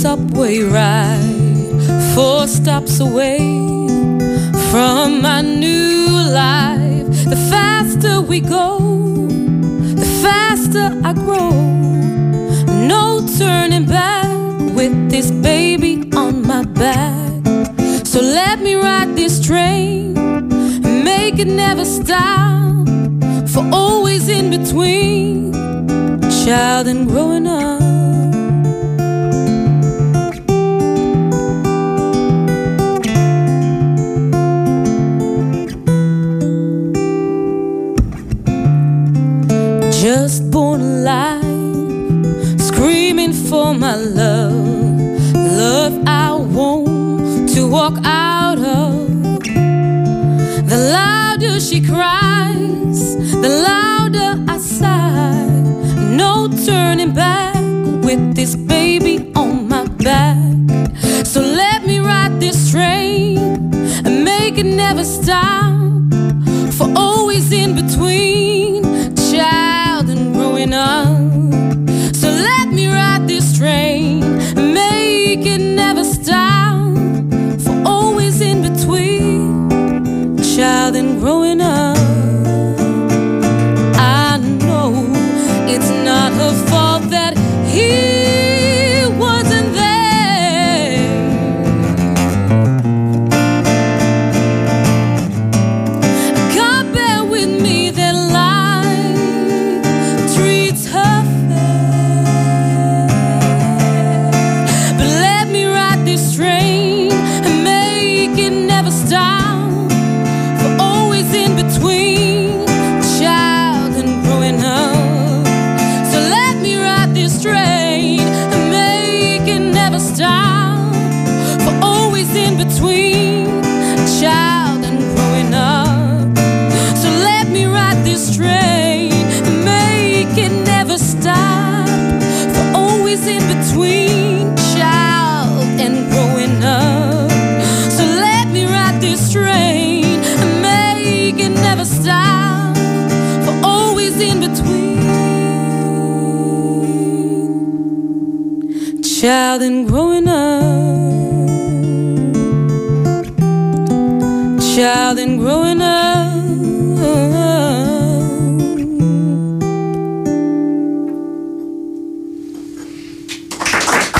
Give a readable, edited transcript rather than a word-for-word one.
subway ride, 4 stops away from my new life. The faster we go, the faster I grow. No turning back with this baby on my back. So let me ride this train and make it never stop, for always in between child and growing up. Just born alive, screaming for my love, love I want to walk out of. The louder she cries, the louder I sigh. No turning back with this baby on my back. So let me ride this train and make it never stop, for always in between child and growing up. So let me ride this train and make it never stop, for always in between child and growing up. I know it's not her fault that he wasn't there. Can't bear with me that life treats her fair. But let me ride this train and make it never stop, for always in between child and growing up. So let me ride this train and make it never stop, for always in between child and growing up. So let me ride this train and make it never stop, for always in between child and growing up. So let me ride this train and make it never stop, for always in between child and growing up, child and growing up.